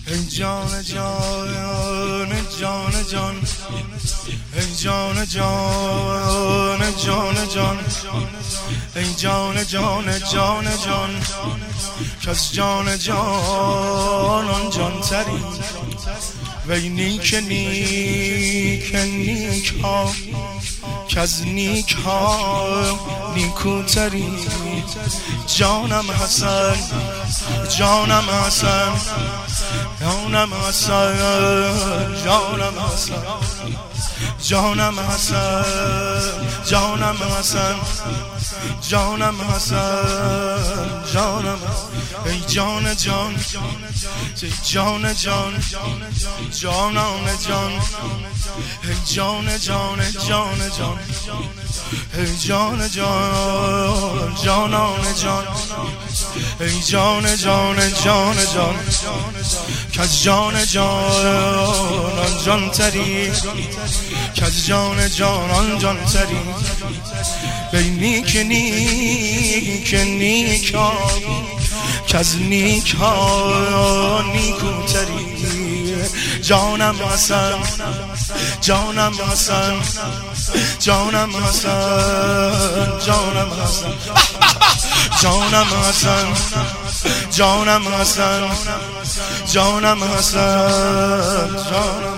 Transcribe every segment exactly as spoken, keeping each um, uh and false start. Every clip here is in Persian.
ای جان جان جان جان ای جان جان جان جان ای جان جان جان جان کس جان جانان جان تری وی نیک نیک نیک ها کز نیک ها نیکوتری جانم حسن جانم حسن جانم حسن جانم حسن جانم حسن جانم حسن جانم حسن جانم ای جان جان ای جان جان جانان جان ای جان جان جان جان ای جان جان جانان جان ای جان جان جان جان کز جان جانان جان تری کز جان جانان جان تری بی نیک نیک نیک ها کز نیک ها نیکوتری جانم حسن جانم حسن جانم حسن جانم حسن جانم حسن جانم حسن جانم حسن جانم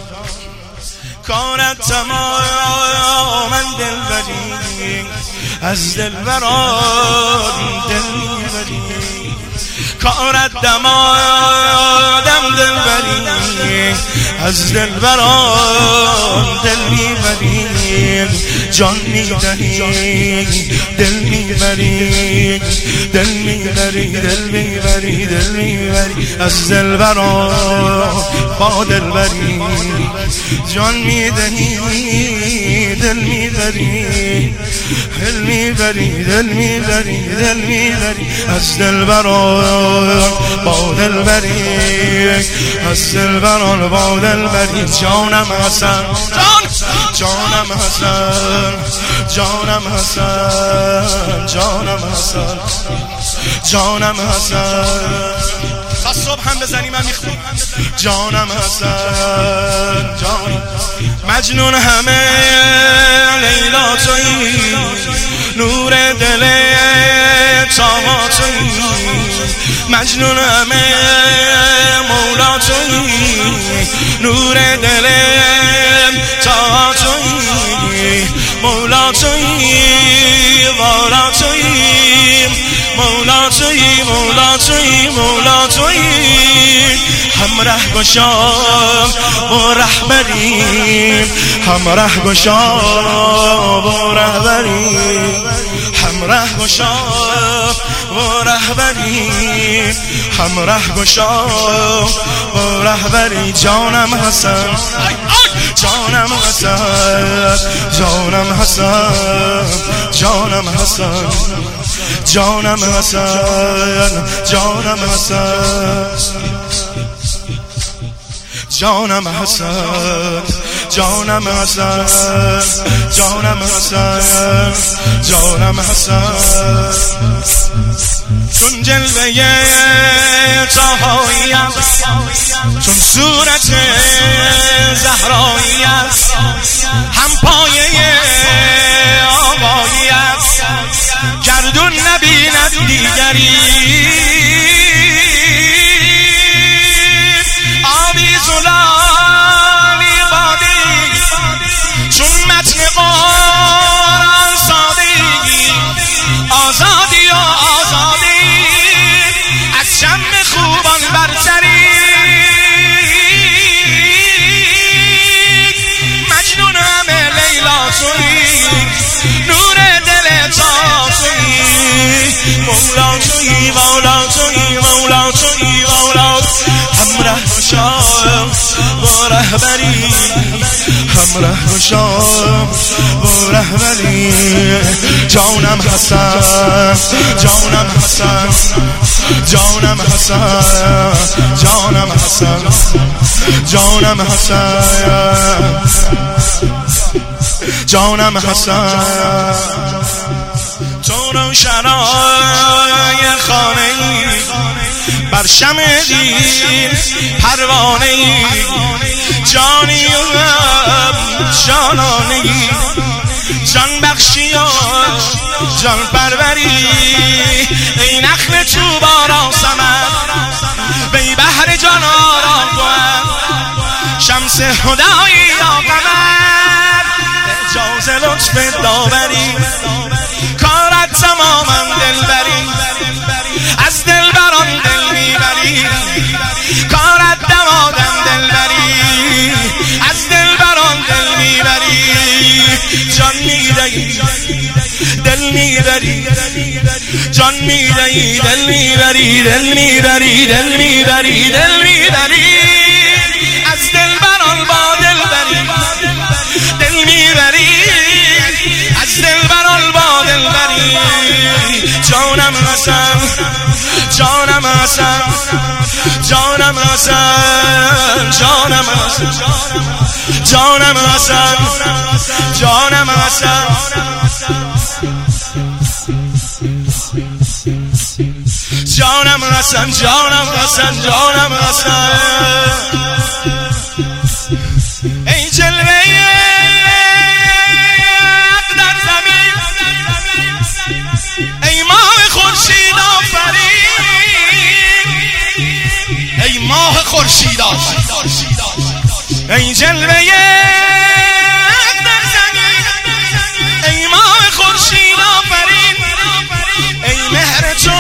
کارت تمام دلبری از دلبران دل میبری کارت دمادم دلبری از دلبران دل میبری جان میدهی دل میبری دل میبری دل میبری دل میبری از دلبران با دلبری جان میدهی دل میبری دل میبری دل میبری دل میبری از دلبران با دلبری از دلبران با دلبری جانم حسن جانم حسن جانم حسن جانم حسن جانم حسن تا صبح هم بزنی من میخونم جانم حسن جان مجنون همه لیلا تویی نور دل تاها تویی مجنون همه مولا تویی نور دل تاها تویی مولا تویی والا تویی مولا تویی مولا تویی مولا تویی همراه گشا و رهبری همراه گشا و رهبری همراه گشا و رهبری همراه گشا و رهبری جانم حسن جانم حسن جانم حسن جانم حسن جانم حسن جانم حسن جانم حسن جانم حسن جانم حسن جانم حسن چون جلوه طاهایی است چون صورت زهرایی است هم پایه آقایی است گردون نبیند دیگری آبی زلالی بادی چون متن قرآن سادگی آزادی و آزادی از شم خوبان برتری مجنون همه لیلا تویی نور دل تا تویی مولا تویی مولا تویی مولا تویی مولا همراه گشا و رهبری همراه گشا و رهبری جانم حسن جانم حسن جانم حسن جانم حسن جانم حسن جانم حسن تو روشنای خانه ای بر شمع دین پروانه ای جانی و جانانه ای جان بخشی و جان پروری ای نخل چوبارا سمن بی بحر جان آرام کن شمس هدایی یا قمر اعجاز لطف داوری کارت تماما دلبری از دلبران دل میبری کارت دمادم دلبری از دلبران دل میبری جان میدهی دل میبری جان میدهی دل میبری دل میبری دل میبری دل میبری از دلبران با دلبری دل میبری از دلبران با دلبری جانم حسن جانم حسن جانم حسن جانم حسن جانم حسن جانم حسن جانم حسن جانم حسن جانم حسن ای جلوه در زمین ای ماه خورشید آفرین ای ماه خورشید آفرین ای جلوه در زمین ای ماه خورشید آفرین ای مهر تو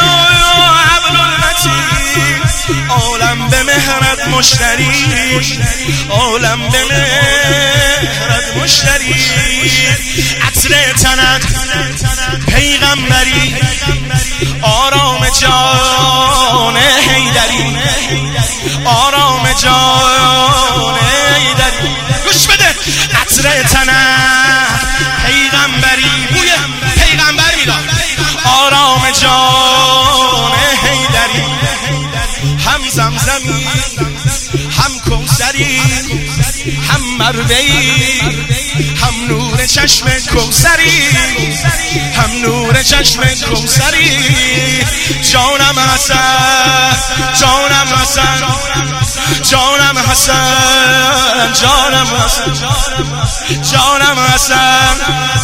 عالم به مهرت مشتری عالم به مهرت مشتری عطر تنت پیغمبری آرام جان حیدری آرام جان حیدری گوش بده عطر تنت پیغمبری بوی پیغمبر میداد آرام جان حیدری هم زمزمی هم کوثری هم مروه‌ای هم نور چشم کوثری هم نور چشم کوثری جانم حسن جانم حسن جانم حسن جانم حسن جانم حسن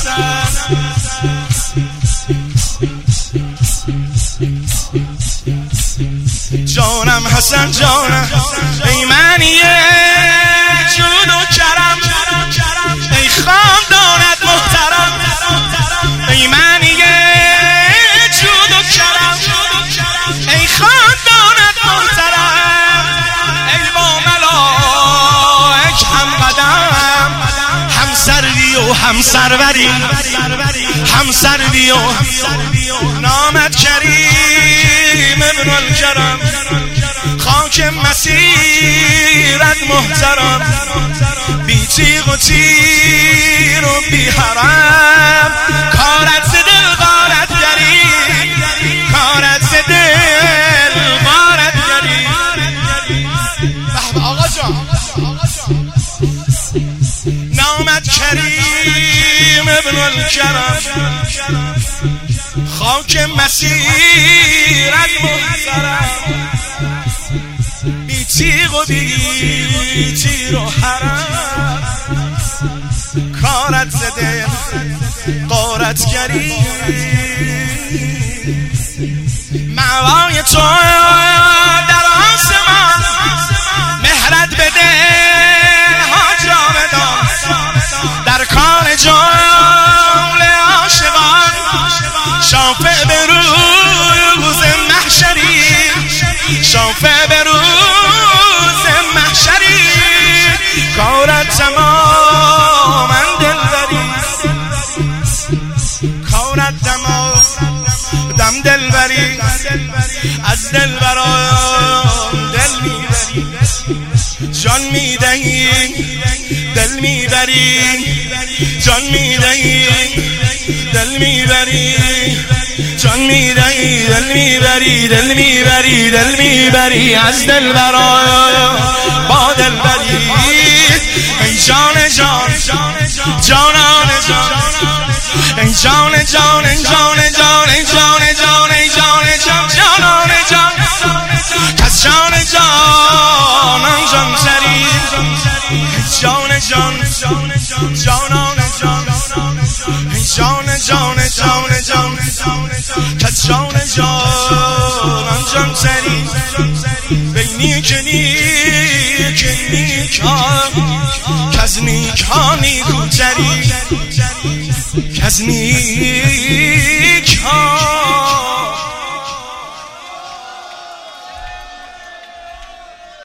جانم حسن جانم ای منیه جود و کرم ای خاندانت محترم ای منیه جود و کرم ای خاندانت محترم ای با ملائک هم قدم هم سروی و هم سروری هم سروی و نامت کریم ابن الکرم خاک مسیرت محترم بی تیغ و تیر و بی حرم کارت ز دل غارت گری کارت ز دل غارت گری آقا جان نامت کریم ابن الکرم خاک مسیرت محترم بی تیغ و بی تیر و حرم کارت زده غارتگری معوای تو در آسمان مهرت بده ها جاودان در کار جمله عاشقان شافع به روز محشری شافع به روز محشری کارت تماما دلبری کارت تمام دم دلبری از دلبران دل میبری جان میدهی دل میبری جان میدهی دل میبری جان میدهی دل میبری دل میبری دل میبری از دلبران با دلبری ای جان جان جانان جان ای جان جان جان جان جان جان جان جان جانان جان جان جانان جان سری جان جان جانان جان جان جان جان جان کس جان جانان جان سری بینی که نیک نیکان کس نیکانی کوتری کس نیکان